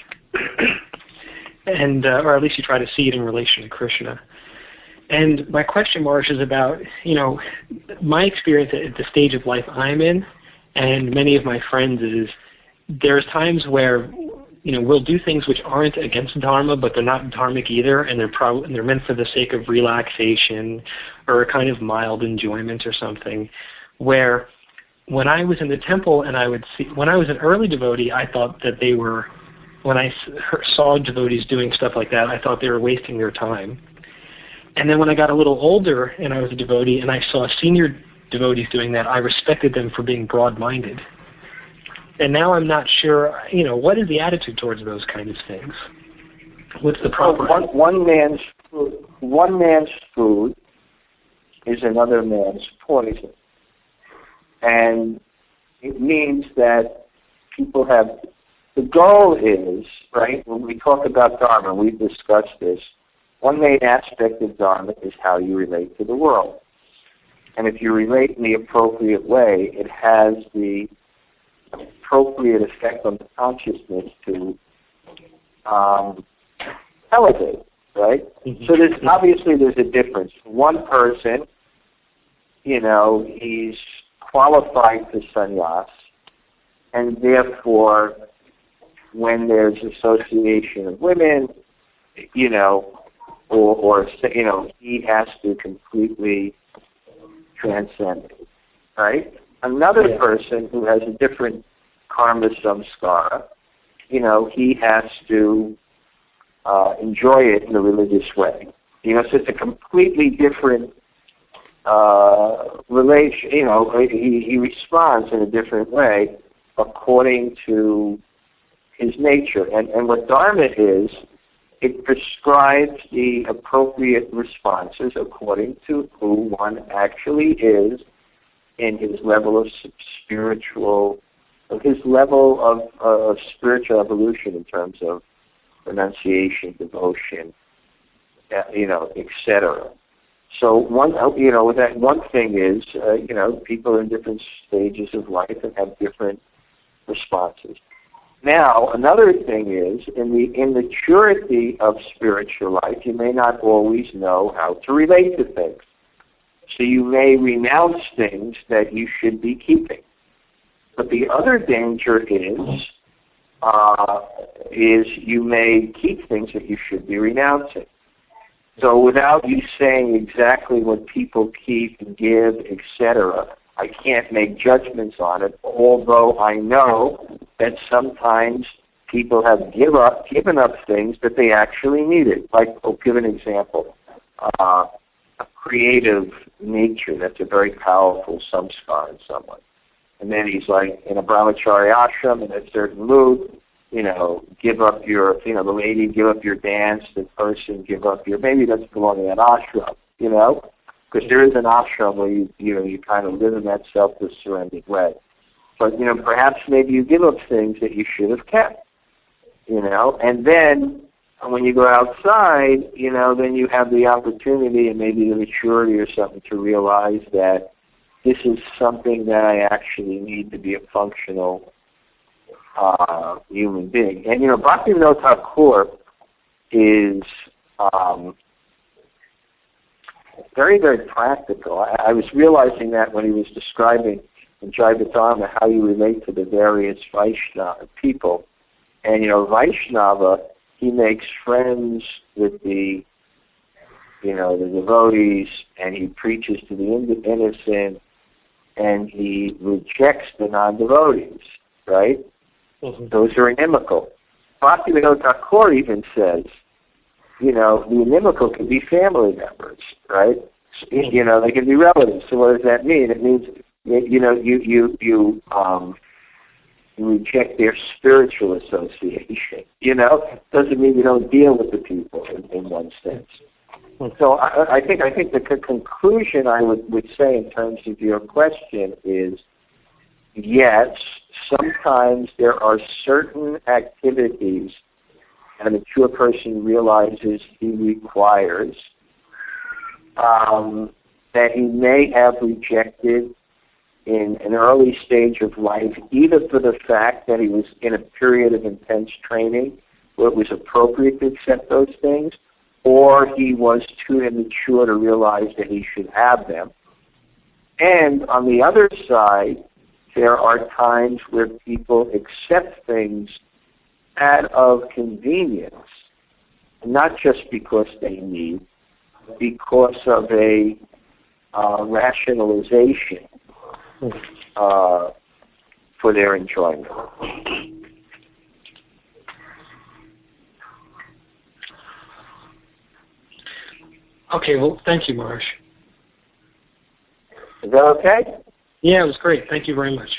and uh, or at least you try to see it in relation to Krishna. And my question, Maharaj, is about, you know, my experience at the stage of life I'm in, and many of my friends, is there's times where, you know, we'll do things which aren't against dharma, but they're not dharmic either, and they're prob- and they're meant for the sake of relaxation or a kind of mild enjoyment or something, where when I was in the temple and I would see, when I was an early devotee, I thought that they were, when I saw devotees doing stuff like that, I thought they were wasting their time. And then when I got a little older and I was a devotee and I saw senior devotees doing that, I respected them for being broad-minded. And now I'm not sure, you know, what is the attitude towards those kinds of things? What's the proper... Well, one, one man's food, one man's food is another man's poison. And it means that people have... The goal is, right, when we talk about dharma, we've discussed this, one main aspect of dharma is how you relate to the world. And if you relate in the appropriate way, it has the appropriate effect on the consciousness to um, elevate, right? Mm-hmm. So there's obviously there's a difference. One person, you know, he's qualified for sannyas, and therefore, when there's association of women, you know, or, or you know, he has to completely transcend it, right? Another Yeah. person who has a different karma samskara, you know, he has to uh, enjoy it in a religious way. You know, so it's a completely different uh, relation. You know, he, he responds in a different way according to his nature. And, and what Dharma is, it prescribes the appropriate responses according to who one actually is in his level of spiritual, of his level of, uh, of spiritual evolution in terms of renunciation, devotion, uh, you know, et cetera. So one, you know, that one thing is, uh, you know, people are in different stages of life and have different responses. Now, another thing is, in the immaturity of spiritual life, you may not always know how to relate to things. So you may renounce things that you should be keeping. But the other danger is, uh, is you may keep things that you should be renouncing. So without you saying exactly what people keep and give, et cetera, I can't make judgments on it, although I know that sometimes people have give up, given up things that they actually needed. Like, I'll give an example. Uh, a creative nature that's a very powerful samskar in someone. And then he's like, in a brahmacharya ashram, in a certain mood, you know, give up your, you know, the lady, give up your dance, the person, give up your, maybe doesn't belong in that ashram, you know? Because there is an ashram where you, you know, you kind of live in that selfless, surrendered way. But, you know, perhaps maybe you give up things that you should have kept, you know? And then when you go outside, you know, then you have the opportunity and maybe the maturity or something to realize that this is something that I actually need to be a functional uh, human being. And, you know, Bhaktivinoda Thakur is um, very, very practical. I, I was realizing that when he was describing in Jaiva Dharma how you relate to the various Vaishnava people. And, you know, Vaishnava, he makes friends with the, you know, the devotees, and he preaches to the innocent, and he rejects the non-devotees, right? Mm-hmm. Those are inimical. Bhaktivinoda Thakur even says, you know, the inimical can be family members, right? You know, they can be relatives. So what does that mean? It means, you know, you you you um, you reject their spiritual association. You know, doesn't mean you don't deal with the people in, in one sense. So I, I think I think the c- conclusion I would, would say in terms of your question is, yes, sometimes there are certain activities a mature person realizes he requires um, that he may have rejected in an early stage of life, either for the fact that he was in a period of intense training where it was appropriate to accept those things, or he was too immature to realize that he should have them. And on the other side, there are times where people accept things out of convenience, not just because they need, because of a uh, rationalization uh, for their enjoyment. Okay, well, thank you, Maharaj. Is that okay? Yeah, it was great. Thank you very much.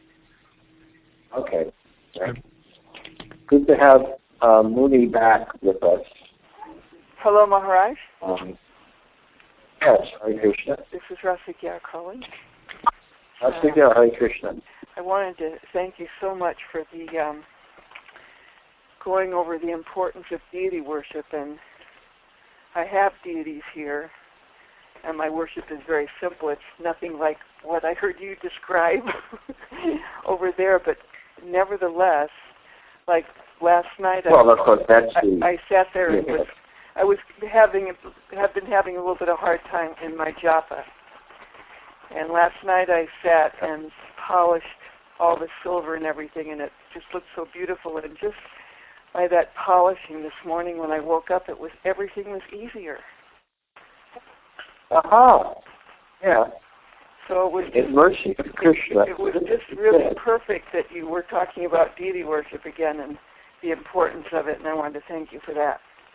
Okay. Right. Good to have uh, Muni back with us. Hello, Maharaj. Um, yes, Hare Krishna. This is Rasikya calling. Rasikya, Hare Krishna. I wanted to thank you so much for the um, going over the importance of deity worship. And I have deities here, and my worship is very simple. It's nothing like what I heard you describe over there, but nevertheless, like last night, well, I, of course, that's I, the, I sat there and yeah. was, I was having have been having a little bit of hard time in my japa. And last night I sat and polished all the silver and everything, and it just looked so beautiful. And just by that polishing this morning when I woke up, it was everything was easier. Aha. Yeah. So it was In just, mercy of Krishna. it was just really perfect that you were talking about deity worship again and the importance of it, and I wanted to thank you for that.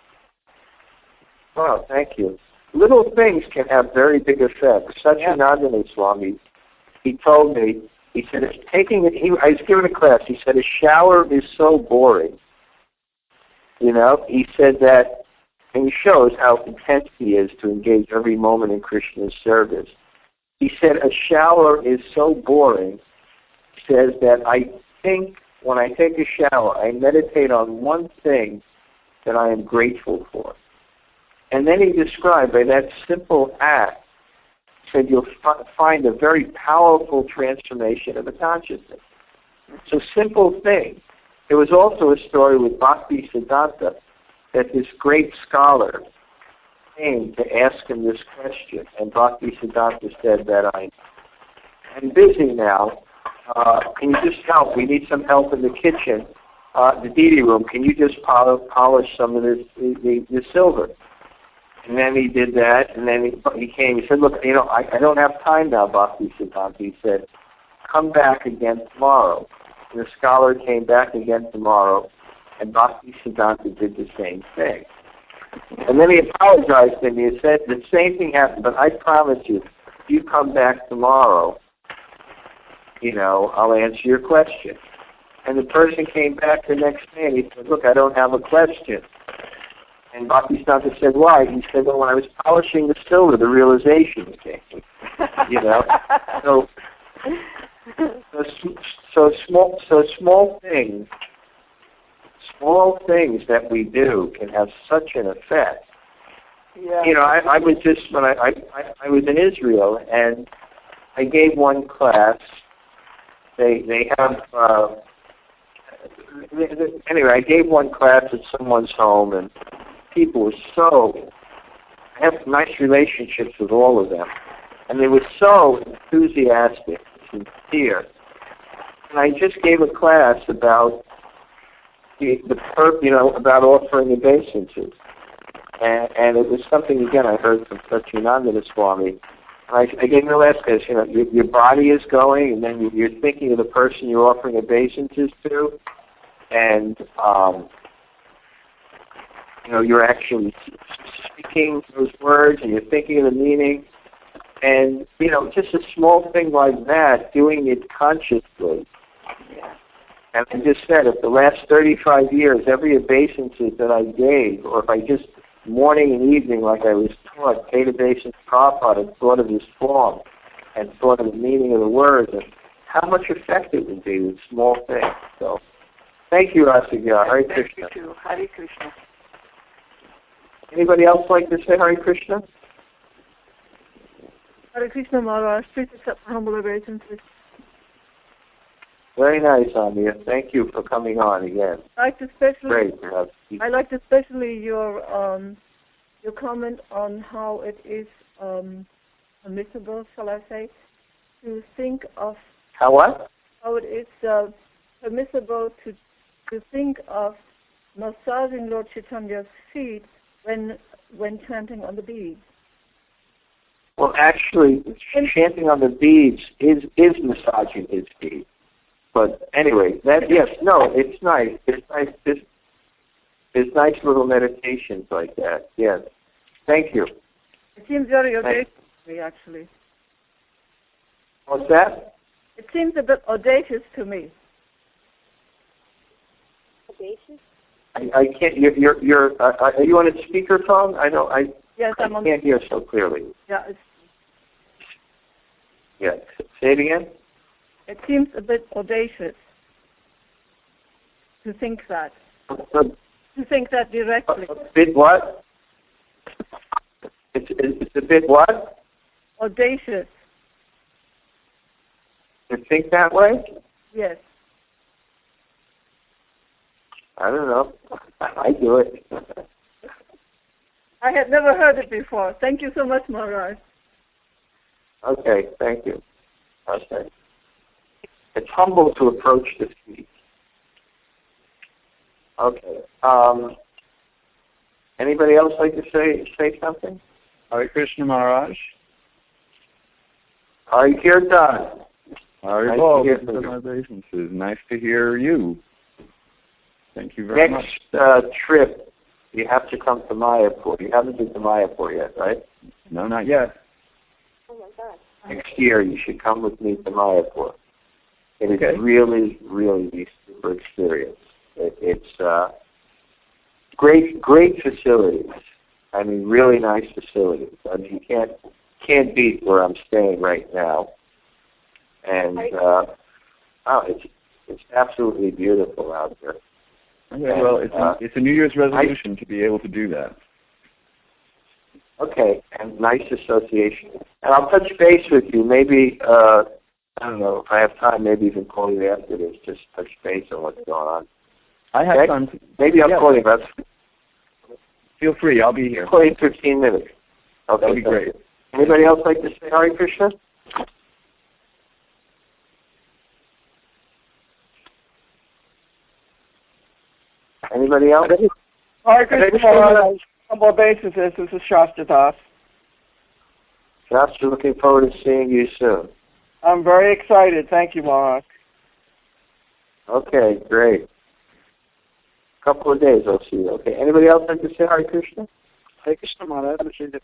Wow, thank you. Little things can have very big effects. Satchidananda Swami, he told me, he said, it's taking it, he, I was giving a class, he said, a shower is so boring. You know, he said that, and he shows how intense he is to engage every moment in Krishna's service. He said, a shower is so boring, he says that I think when I take a shower, I meditate on one thing that I am grateful for. And then he described by that simple act, he said you'll f- find a very powerful transformation of the consciousness. It's a simple thing. There was also a story with Bhakti Siddhanta that this great scholar came to ask him this question, and Bhakti Siddhanta said that I'm, I'm busy now. Uh, can you just help? We need some help in the kitchen, uh, the deity room. Can you just polish, polish some of this, the, the silver? And then he did that, and then he, he came. He said, look, you know, I, I don't have time now, Bhakti Siddhanta. He said, come back again tomorrow. And the scholar came back again tomorrow, and Bhakti Siddhanta did the same thing. And then he apologized to me. He said, the same thing happened, but I promise you, if you come back tomorrow, you know, I'll answer your question. And the person came back the next day, and he said, look, I don't have a question. And Bhakti Siddhanta said, why? He said, well, when I was polishing the silver, the realization came. You know? So, so, so small, so small things, small things that we do can have such an effect. Yeah. You know, I, I was just, when I, I, I was in Israel, and I gave one class. They, they have, uh, anyway, I gave one class at someone's home, and people were so, I have nice relationships with all of them, and they were so enthusiastic, sincere. And I just gave a class about the, the perp, you know, about offering obeisances. And, and it was something, again, I heard from Satchidananda Swami. I, I gave the last class, you know, your, your body is going, and then you're thinking of the person you're offering obeisances to, and, um, you know, you're actually speaking those words, and you're thinking of the meaning. And, you know, just a small thing like that, doing it consciously. And I just said, if the last thirty-five years, every obeisance that I gave, or if I just morning and evening, like I was taught, paid obeisance to Prabhupada and thought of his form, and thought of the meaning of the words, and how much effect it would be with small things. So, thank you, Rasiga. Hare Krishna. Thank you too. Hare Krishna. Anybody else like to say Hare Krishna? Hare Krishna Maharaj, please accept humble obeisances. Very nice, Amir. Thank you for coming on again. I liked especially, Great to have you. I liked especially your um, your comment on how it is um, permissible, shall I say, to think of How what? how it is uh, permissible to to think of massaging Lord Chaitanya's feet when when chanting on the beads. Well, actually, chanting on the beads is is massaging his feet. But anyway, that yes, no, it's nice. It's nice. It's, it's nice little meditations like that. Yes. Thank you. It seems very audacious to me, actually. What's that? It seems a bit audacious to me. Audacious? I, I can't. You're. You're. you're uh, are you on a speakerphone? I don't. I. Yes, I I'm on. can't hear so clearly. Yeah, it's, Yeah. Say it again. it seems a bit audacious to think that. A, To think that directly. a, a bit what? It's, it's a bit what? Audacious. To think that way? Yes. I don't know. I do it. I had never heard it before. Thank you so much, Maharaj. Okay, thank you. Okay. It's humble to approach the feet. Okay. Um, anybody else like to say say something? Hare Krishna Maharaj. Hare Kirtan. Hare Nice Bol. to hear from you. My obeisances. Nice to hear you. Thank you very Next much. uh, trip, you have to come to Mayapur. You haven't been to Mayapur yet, right? No, not yet. Next year, you should come with me to Mayapur. It is Okay. really, really a super experience. It, it's uh, great, great facilities. I mean, really nice facilities. I mean, you can't can't beat where I'm staying right now. And uh, oh, it's it's absolutely beautiful out there. Okay, And, well, it's uh, a, it's a New Year's resolution I, to be able to do that. Okay, and nice association. And I'll touch base with you. Maybe uh, I don't know if I have time. Maybe even call you after this. Just touch base on what's going on. I have okay? time. To, maybe I'll yeah. call you about. Feel free. I'll be here. I'll call you in fifteen minutes. Okay, that'll be great. You. Anybody else like to say Hare Krishna? Anybody else? Hare Krishna Maharaj. Humble basis, this is Shasta Das. Shasta, looking forward to seeing you soon. I'm very excited. Thank you, Maharaj. Okay, great. Couple of days I'll see you. Okay. Anybody else like to say Hare Krishna? Hare Krishna Maharaj.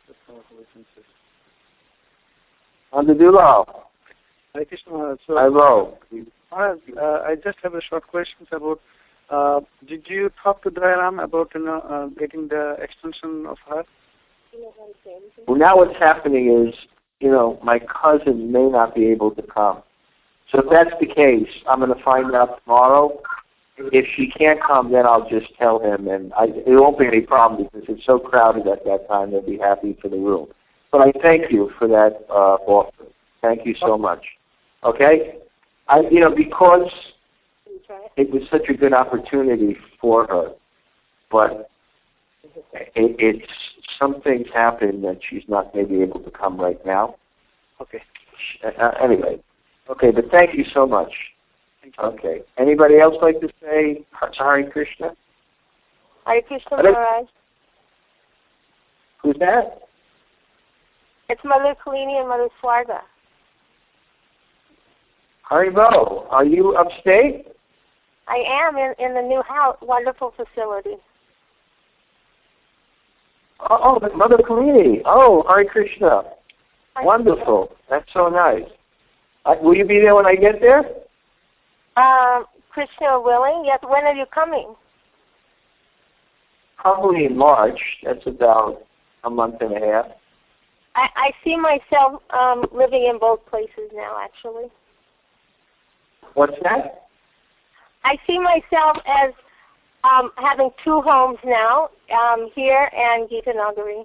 Andadullah. Hare Krishna Maharaj. So, Hello. Maharaj, uh, I just have a short question about. Uh, did you talk to Dayaram about you know uh, getting the extension of her? Well, now what's happening is, you know, my cousin may not be able to come. So if that's the case, I'm going to find out tomorrow. If she can't come, then I'll just tell him, and I, it won't be any problem because it's so crowded at that time. They'll be happy for the room. But I thank you for that uh, offer. Thank you so much. Okay, I, you know, because it was such a good opportunity for her, but it, it's some things happen that she's not maybe able to come right now. Okay. Uh, anyway, okay, but thank you so much. Okay. Anybody else like to say Hare Krishna? Hare Krishna Maharaj. Who's that? It's Mother Kalini and Mother Swarga. Haribo, are you upstate? I am in, in the new house, wonderful facility. Oh, oh Mother Kalini. Oh, Hare Krishna. Hare Wonderful. Krishna. That's so nice. Uh, will you be there when I get there? Um, Krishna willing. Yes. When are you coming? Probably in March. That's about a month and a half. I, I see myself um, living in both places now, actually. What's that? I see myself as um, having two homes now, um, here and Gita Nagari.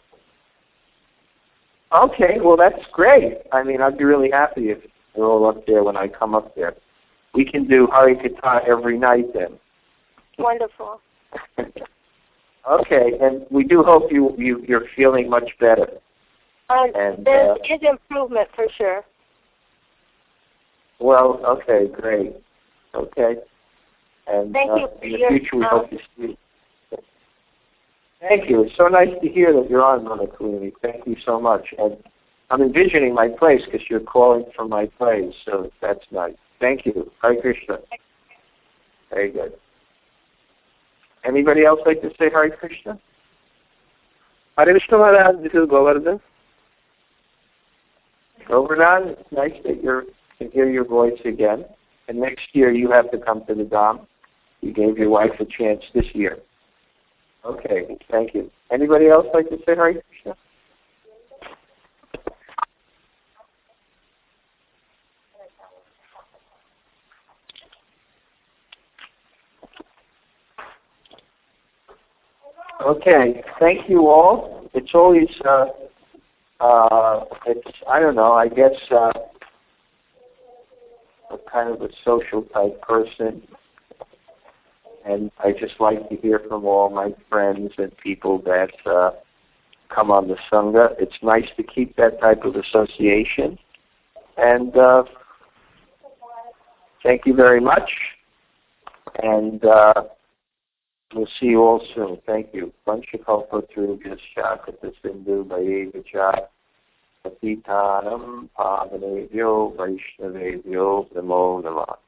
Okay, well, that's great. I mean, I'd be really happy if they're all up there when I come up there. We can do Hare Katha every night then. Wonderful. Okay, and we do hope you, you, you're feeling much better. Um, and, there uh, is improvement for sure. Well, okay, great. Okay. And Thank uh, you for in the your, future, we um, hope to see you. Thank you. It's so nice to hear that you're on, Mother Kalini. Thank you so much. And I'm envisioning my place because you're calling from my place, so that's nice. Thank you. Hare Krishna. Very good. Anybody else like to say Hare Krishna? Hare Krishna Maharaj, this is Govardhan. Govardhan, it's nice that you can hear your voice again. And next year you have to come to the Dham. You gave your wife a chance this year. Okay, thank you. Anybody else like to say Hare Krishna? Okay, thank you all. It's always, uh, uh, it's, I don't know, I guess, uh, a kind of a social type person. And I just like to hear from all my friends and people that uh, come on the Sangha. It's nice to keep that type of association. And uh, thank you very much. And uh, We'll see you all soon. Thank you. Vanchakalpatarubhyascha Krita Sindhu Bhayevacha Patitanam Pavanebhyo Vaishnavebhyo Namo Namah.